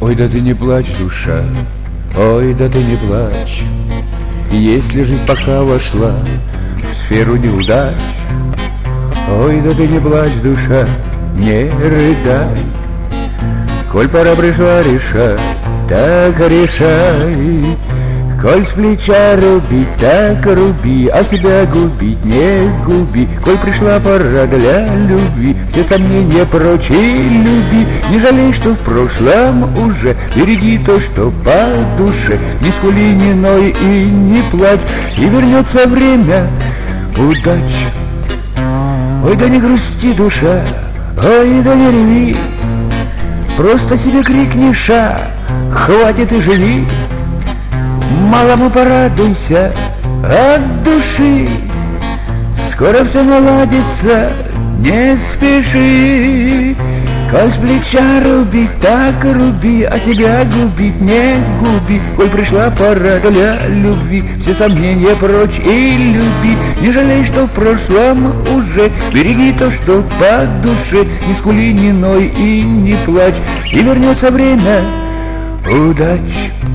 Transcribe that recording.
Ой, да ты не плачь, душа, ой, да ты не плачь. Если жизнь пока вошла в сферу неудач, ой, да ты не плачь, душа, не рыдай. Коль пора пришла решать, так решай. Коль с плеча рубить, так руби, а себя губить не губи. Коль пришла пора для любви, все сомнения прочь и люби. Не жалей, что в прошлом уже, береги то, что по душе. Не скули, не ной и не плачь, и вернется время удач. Ой, да не грусти, душа, ой, да не реви, просто себе крикни ша, хватит и живи. Малому порадуйся от души, скоро все наладится, не спеши. Коль с плеча рубить, так руби, а себя губить не губи. Коль пришла пора для любви, все сомнения прочь и люби. Не жалей, что в прошлом уже, береги то, что по душе. Не скули, не ной и не плачь, и вернется время удач.